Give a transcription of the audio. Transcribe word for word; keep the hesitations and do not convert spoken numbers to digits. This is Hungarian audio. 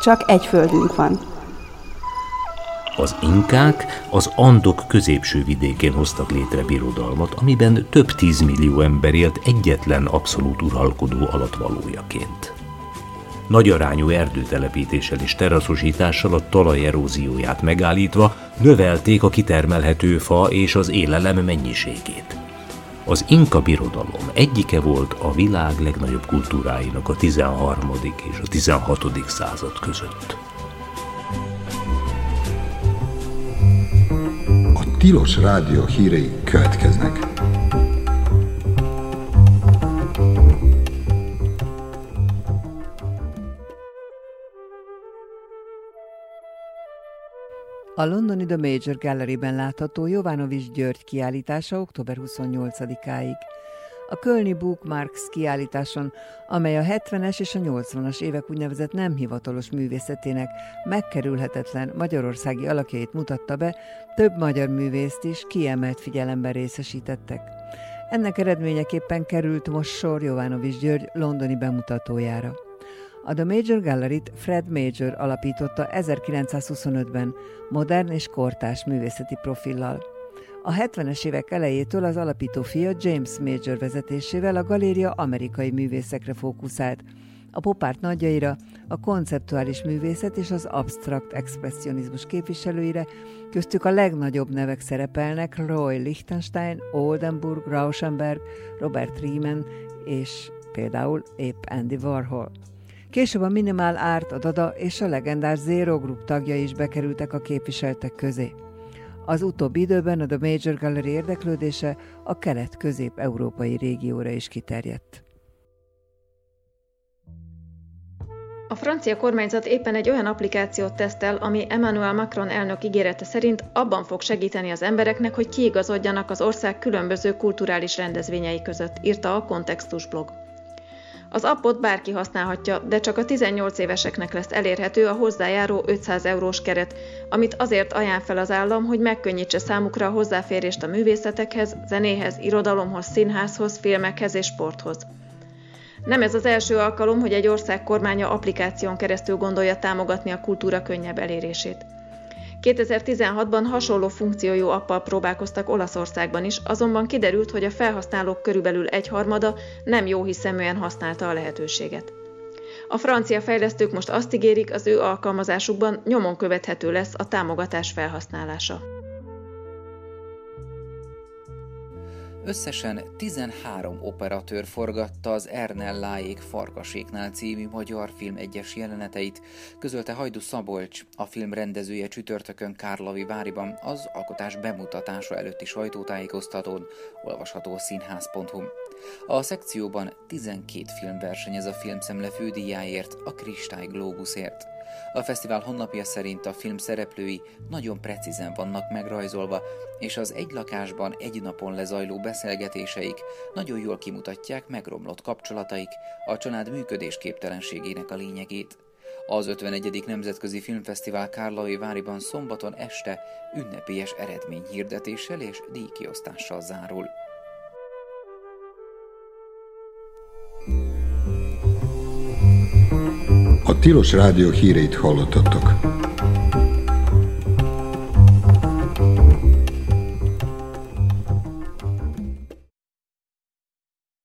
csak egy földünk van. Az inkák az Andok középső vidékén hoztak létre birodalmat, amiben több tízmillió ember élt egyetlen abszolút uralkodó alattvalójaként. Nagyarányú erdőtelepítéssel és teraszosítással a talaj erózióját megállítva növelték a kitermelhető fa és az élelem mennyiségét. Az Inka birodalom egyike volt a világ legnagyobb kultúráinak a tizenharmadik és a tizenhatodik század között. A Tilos Rádió hírei következnek. A londoni The Major Galleryben látható Jovanovics György kiállítása október huszonnyolcadikáig. A kölni Bookmarks kiállításon, amely a hetvenes és a nyolcvanas évek úgynevezett nem hivatalos művészetének megkerülhetetlen magyarországi alakjait mutatta be, több magyar művészt is kiemelt figyelemben részesítettek. Ennek eredményeképpen került most sor Jovanovics György londoni bemutatójára. A The Major Galleryt Fred Major alapította ezerkilencszázhuszonötben, modern és kortárs művészeti profillal. A hetvenes évek elejétől az alapító fia James Major vezetésével a galéria amerikai művészekre fókuszált, a pop-art nagyjaira, a konceptuális művészet és az absztrakt expresszionizmus képviselőire, köztük a legnagyobb nevek szerepelnek Roy Lichtenstein, Oldenburg, Rauschenberg, Robert Riemann és például épp Andy Warhol. Később a Minimal Art, a Dada és a legendás Zero Group tagjai is bekerültek a képviseltek közé. Az utóbbi időben a The Major Gallery érdeklődése a kelet-közép-európai régióra is kiterjedt. A francia kormányzat éppen egy olyan applikációt tesztel, ami Emmanuel Macron elnök ígérete szerint abban fog segíteni az embereknek, hogy kiigazodjanak az ország különböző kulturális rendezvényei között, írta a Kontextus blog. Az appot bárki használhatja, de csak a tizennyolc éveseknek lesz elérhető a hozzájáró ötszáz eurós keret, amit azért ajánl fel az állam, hogy megkönnyítse számukra a hozzáférést a művészetekhez, zenéhez, irodalomhoz, színházhoz, filmekhez és sporthoz. Nem ez az első alkalom, hogy egy ország kormánya applikáción keresztül gondolja támogatni a kultúra könnyebb elérését. kétezer-tizenhatban hasonló funkciójú appal próbálkoztak Olaszországban is, azonban kiderült, hogy a felhasználók körülbelül egyharmada nem jóhiszeműen használta a lehetőséget. A francia fejlesztők most azt ígérik, az ő alkalmazásukban nyomon követhető lesz a támogatás felhasználása. Összesen tizenhárom operatőr forgatta az Ernelláék Farkaséknál című magyar film egyes jeleneteit, közölte Hajdú Szabolcs, a film rendezője csütörtökön Kárlaviváriban az alkotás bemutatása előtti sajtótájékoztatón, olvasható a színház pont hu. A szekcióban tizenkét film versenyez a Filmszemle fődíjáért, a Kristály Glóbuszért. A fesztivál honlapja szerint a film szereplői nagyon precízen vannak megrajzolva, és az egy lakásban egy napon lezajló beszélgetéseik nagyon jól kimutatják megromlott kapcsolataik, a család működésképtelenségének a lényegét. Az ötvenegyedik Nemzetközi Filmfesztivál Kárlaviváriban szombaton este ünnepélyes eredményhirdetéssel és díjkiosztással zárul. A Tilos Rádió híreit hallottatok.